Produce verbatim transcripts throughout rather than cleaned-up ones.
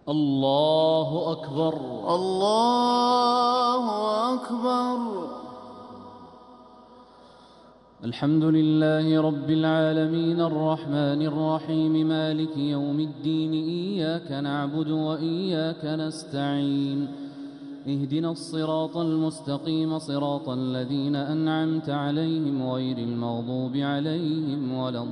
الله أكبر. الله أكبر. الحمد لله رب العالمين الرحمن الرحيم مالك يوم الدين، إياك نعبد وإياك نستعين، اهدنا الصراط المستقيم صراط الذين أنعمت عليهم غير المغضوب عليهم ولا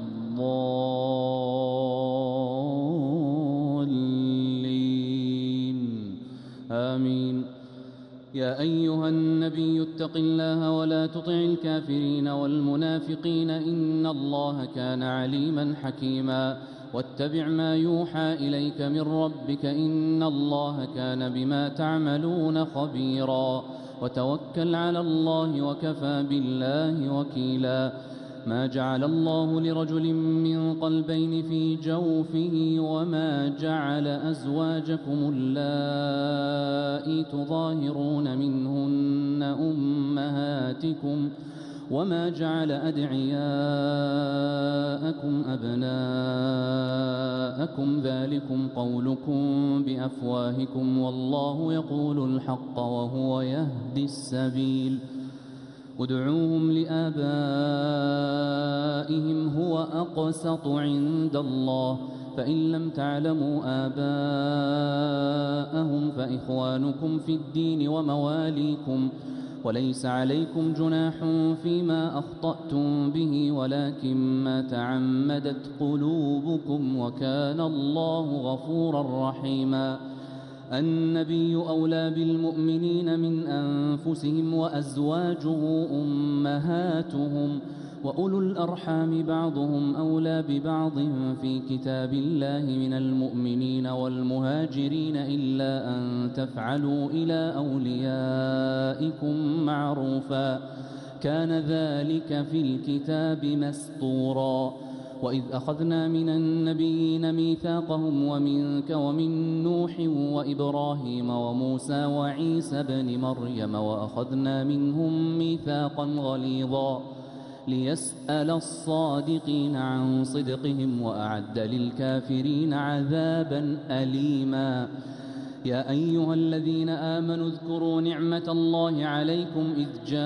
الضالين آمين. يا أيها النبي اتق الله ولا تطع الكافرين والمنافقين، إن الله كان عليما حكيما. واتبع ما يوحى إليك من ربك، إن الله كان بما تعملون خبيرا. وتوكل على الله وكفى بالله وكيلا. ما جعل الله لرجل من قلبين في جوفه، وما جعل أزواجكم اللائي تظاهرون منهن أمهاتكم، وما جعل أدعياءكم أبناءكم، ذلكم قولكم بأفواهكم، والله يقول الحق وهو يهدي السبيل. ادعوهم لآبائهم هو أقسط عند الله، فإن لم تعلموا آباءهم فإخوانكم في الدين ومواليكم، وليس عليكم جناح فيما أخطأتم به، ولكن ما تعمدت قلوبكم، وكان الله غفورا رحيما. النبي أولى بالمؤمنين من أنفسهم، وأزواجه أمهاتهم، وأولو الأرحام بعضهم أولى ببعض في كتاب الله من المؤمنين والمهاجرين، إلا أن تفعلوا إلى أوليائكم معروفا، كان ذلك في الكتاب مسطورا. وإذ أخذنا من النبيين ميثاقهم ومنك ومن نوح وإبراهيم وموسى وعيسى بن مريم، وأخذنا منهم ميثاقا غليظا، ليسأل الصادقين عن صدقهم، وأعد للكافرين عذابا أليما. يا أيها الذين آمنوا اذكروا نعمة الله عليكم إذ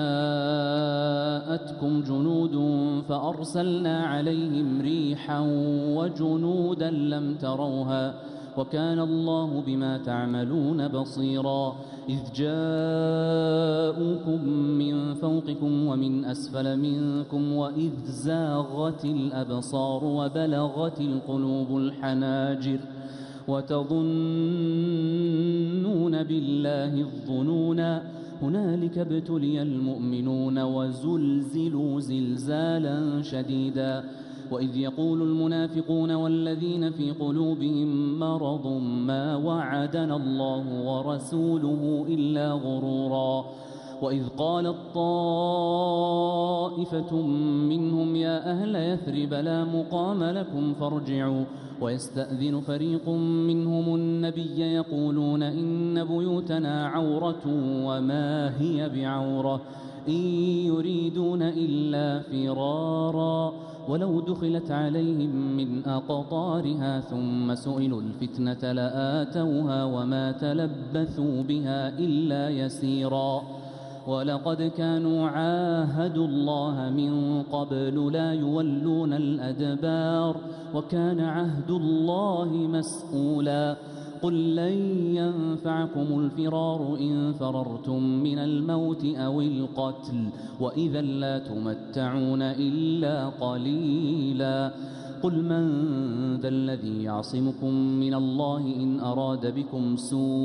جاءتكم جنود فأرسلنا عليهم ريحا وجنودا لم تروها، وكان الله بما تعملون بصيرا. إذ جاءوكم من فوقكم ومن أسفل منكم، وإذ زاغت الأبصار وبلغت القلوب الحناجر، وتظنون بالله الظنونا، هنالك ابتلي المؤمنون وزلزلوا زلزالا شديدا. وإذ يقول المنافقون والذين في قلوبهم مرض ما وعدنا الله ورسوله إلا غرورا. وإذ قالت طائفة منهم يا أهل يثرب لا مقام لكم فارجعوا، ويستأذن فريق منهم النبي يقولون إن بيوتنا عورة وما هي بعورة، إن يريدون إلا فرارا، ولو دخلت عليهم من أقطارها ثم سئلوا الفتنة لآتوها وما تلبثوا بها إلا يسيرا. ولقد كانوا عاهدوا الله من قبل لا يولون الأدبار، وكان عهد الله مسؤولا. قل لن ينفعكم الفرار إن فررتم من الموت أو القتل، وإذا لا تمتعون إلا قليلا. قل من ذا الذي يعصمكم من الله إن أراد بكم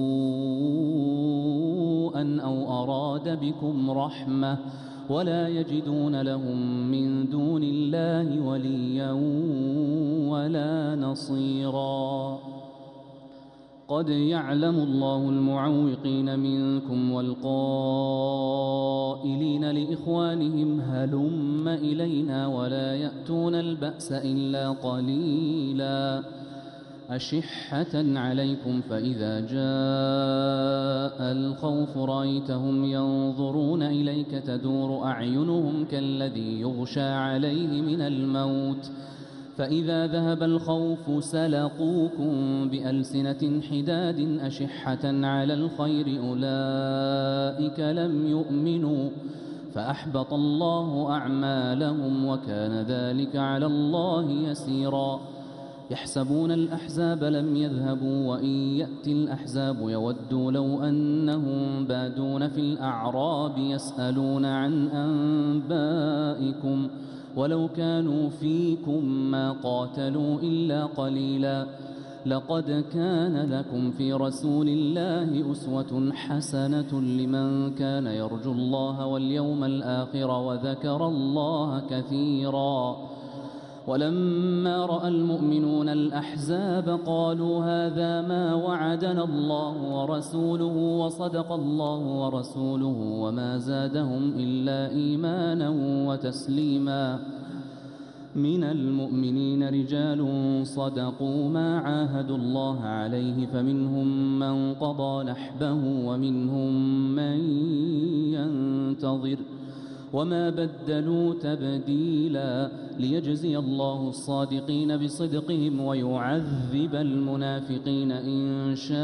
سوءا أو أراد بكم رحمة، ولا يجدون لهم من دون الله وليا ولا نصيرا. قد يعلم الله المعوقين منكم والقائلين لإخوانهم هلم إلينا، ولا يأتون البأس إلا قليلا. أشحة عليكم فإذا جاء الخوف رأيتهم ينظرون إليك تدور أعينهم كالذي يغشى عليه من الموت، فإذا ذهب الخوف سلقوكم بألسنة حداد أشحة على الخير أولئك لم يؤمنوا فأحبط الله أعمالهم وكان ذلك على الله يسيرا يحسبون الأحزاب لم يذهبوا وإن يأتي الأحزاب يودوا لو أنهم بادون في الأعراب يسألون عن أنبائكم ولو كانوا فيكم ما قاتلوا إلا قليلا لقد كان لكم في رسول الله أسوة حسنة لمن كان يرجو الله واليوم الآخر وذكر الله كثيرا ولما رأى المؤمنون الأحزاب قالوا هذا ما وعدنا الله ورسوله وصدق الله ورسوله وما زادهم إلا إيمانا وتسليما من المؤمنين رجال صدقوا ما عاهدوا الله عليه فمنهم من قضى نحبه ومنهم من ينتظر وما بدلوا تبديلا ليجزي الله الصادقين بصدقهم ويعذب المنافقين إن شاء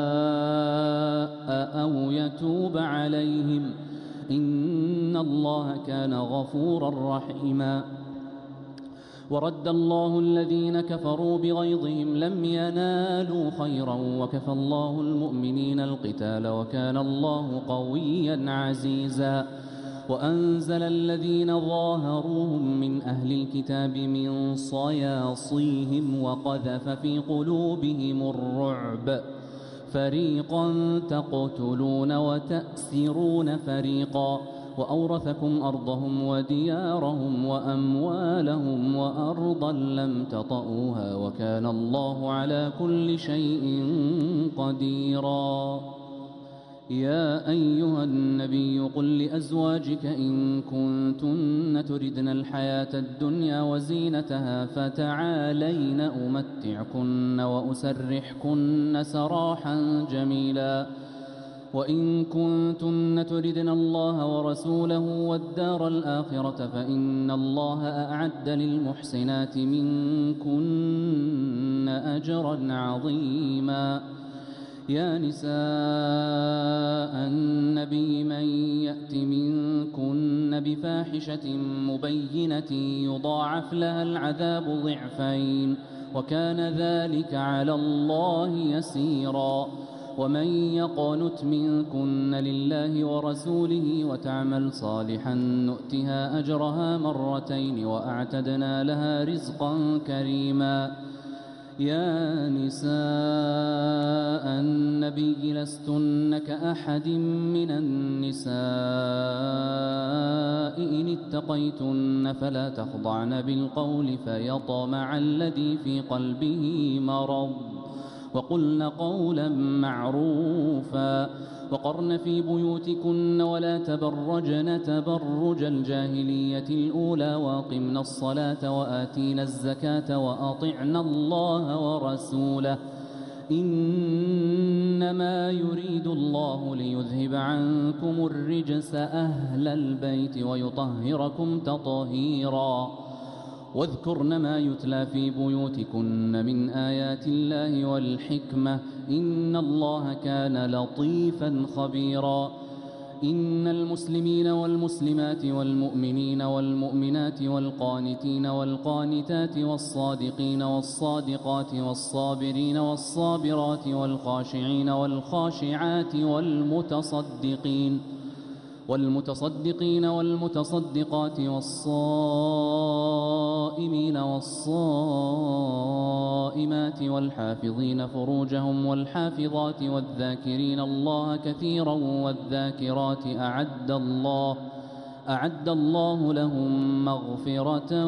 أو يتوب عليهم إن الله كان غفورا رحيما ورد الله الذين كفروا بغيظهم لم ينالوا خيرا وكفى الله المؤمنين القتال وكان الله قويا عزيزا وأنزل الذين ظاهروهم من أهل الكتاب من صياصيهم وقذف في قلوبهم الرعب فريقا تقتلون وتأسرون فريقا وأورثكم أرضهم وديارهم وأموالهم وأرضا لم تطئوها وكان الله على كل شيء قديرا يا أيها النبي قل لأزواجك إن كنتن تردن الحياة الدنيا وزينتها فتعالين أمتعكن وأسرحكن سراحا جميلا وإن كنتن تردن الله ورسوله والدار الآخرة فإن الله أعد للمحسنات منكن أجرا عظيما يا نساء النبي من يأت منكن بفاحشة مبينة يضاعف لها العذاب ضعفين وكان ذلك على الله يسيرا ومن يقنت منكن لله ورسوله وتعمل صالحا نؤتها أجرها مرتين وأعتدنا لها رزقا كريما يا نساء النبي لستن كأحد من النساء إن اتقيتن فلا تخضعن بالقول فيطمع الذي في قلبه مرض وقلن قولا معروفا وقرن في بيوتكن ولا تبرجن تبرج الجاهلية الأولى وأقمن الصلاة وآتينا الزكاة وأطعنا الله ورسوله إنما يريد الله ليذهب عنكم الرجس أهل البيت ويطهركم تطهيرا واذكرن ما يتلى في بيوتكن من آيات الله والحكمة إن الله كان لطيفا خبيرا إن المسلمين والمسلمات والمؤمنين والمؤمنات والقانتين والقانتات والصادقين والصادقات والصابرين والصابرات والخاشعين والخاشعات والمتصدقين والمتصدقين والمتصدقات والصائمين والصائمات والحافظين فروجهم والحافظات والذاكرين الله كثيرا والذاكرات أعد الله أعد الله لهم مغفرة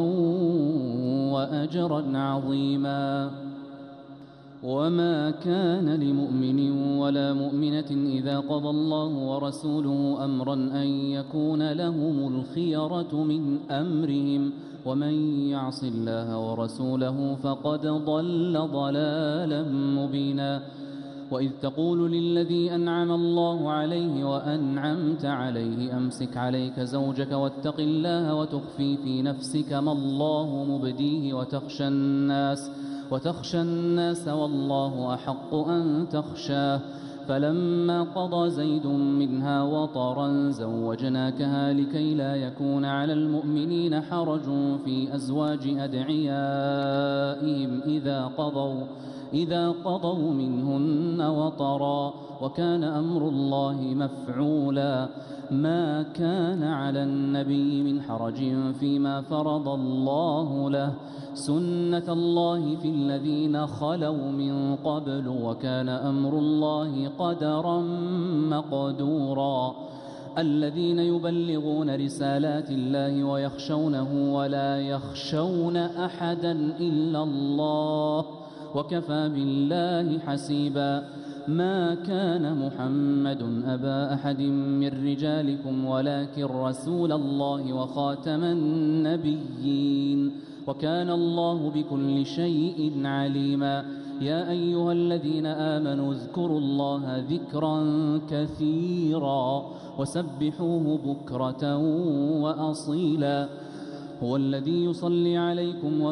وأجرا عظيما وما كان لمؤمن ولا مؤمنة إذا قضى الله ورسوله أمرا أن يكون لهم الخيرة من أمرهم ومن يعص الله ورسوله فقد ضل ضلالا مبينا وإذ تقول للذي أنعم الله عليه وأنعمت عليه أمسك عليك زوجك واتق الله وتخفي في نفسك ما الله مبديه وتخشى الناس وتخشى الناس والله أحق أن تخشاه فلما قضى زيد منها وطرا زوجناكها لكي لا يكون على المؤمنين حرج في أزواج أدعيائهم إذا قضوا إذا قضوا منهن وطرا وكان أمر الله مفعولا ما كان على النبي من حرج فيما فرض الله له سنة الله في الذين خلوا من قبل وكان أمر الله قدرا مقدورا الذين يبلغون رسالات الله ويخشونه ولا يخشون أحدا إلا الله وكفى بالله حسيبا ما كان محمد أبا أحد من رجالكم ولكن رسول الله وخاتم النبيين وكان الله بكل شيء عليما يا أيها الذين آمنوا اذكروا الله ذكرا كثيرا وسبحوه بكرة وأصيلا هو الذي يصلي عليكم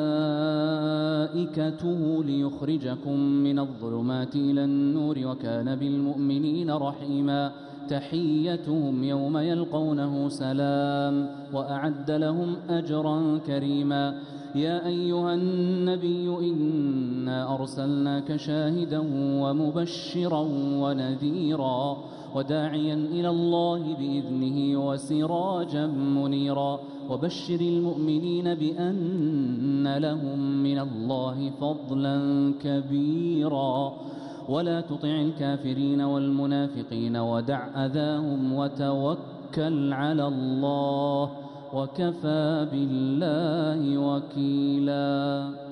وملائكته ليخرجكم من الظلمات إلى النور وكان بالمؤمنين رحيما تحيتهم يوم يلقونه سلام وأعد لهم أجرا كريما يا أيها النبي إنا أرسلناك شاهدا ومبشرا ونذيرا وداعيا إلى الله بإذنه وسراجا منيرا وبشر المؤمنين بأن لهم من الله فضلا كبيرا ولا تطع الكافرين والمنافقين ودع أذاهم وتوكل على الله وكفى بالله وكيلا.